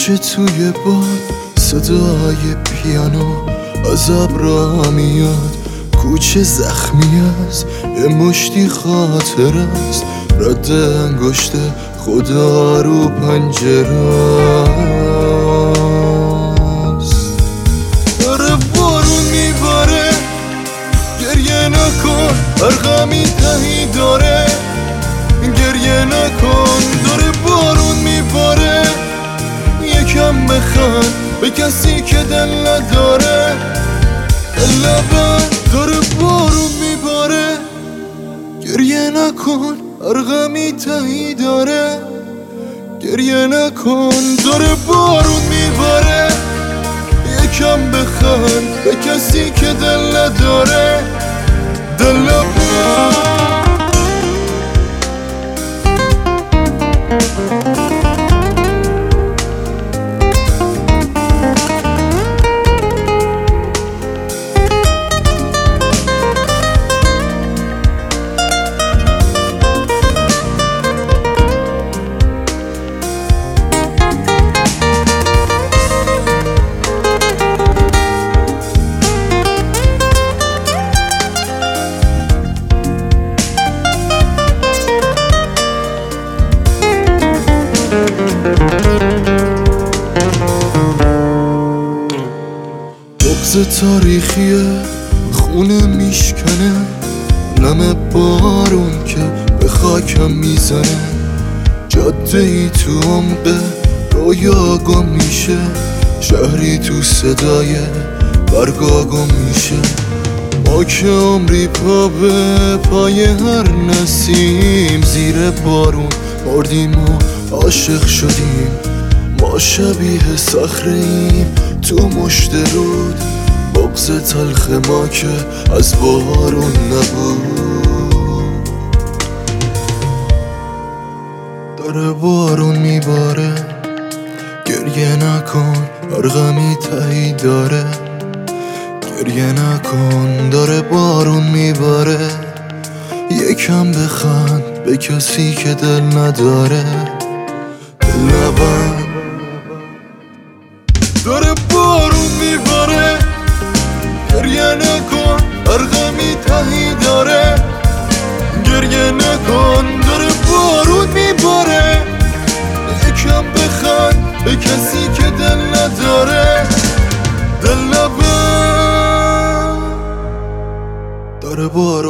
که توی باد صدای پیانو از ابرا میاد، کوچه زخمی است یه مشتی خاطر است، رد انگشت خدا رو پنجره است. داره بارون میباره گریه نکن، هر غمی تهی داره گریه نکن. داره بارون میباره یکم بخند به کسی که دل نداره. لبن داره بارون میباره گریه نکن، هر غمی تهی داره گریه نکن. داره بارون میباره یکم بخند به کسی که دل نداره. دل بغض تاریخیه خونه میشکنه، نم بارون که به خاکم میزنه. جاده ای تو عمق رویا گم میشه، شهری تو صدای برگا گم میشه. ما که عمری پا به پای هر نسیم زیر بارون مردیم و عاشق شدیم. ما شبیه صخره‌ایم تو مشت رود، بغض تلخ ما که از بارون نبود. داره بارون میباره گریه نکن، هر غمی تهی داره گریه نکن. داره بارون میباره یکم بخند به کسی که دل نداره. لبن داره بارون میباره گریه نکن، هر غمی تهی داره گریه نکن. داره بارون میباره یکم بخند به کسی که دل نداره. دل لبن داره بارون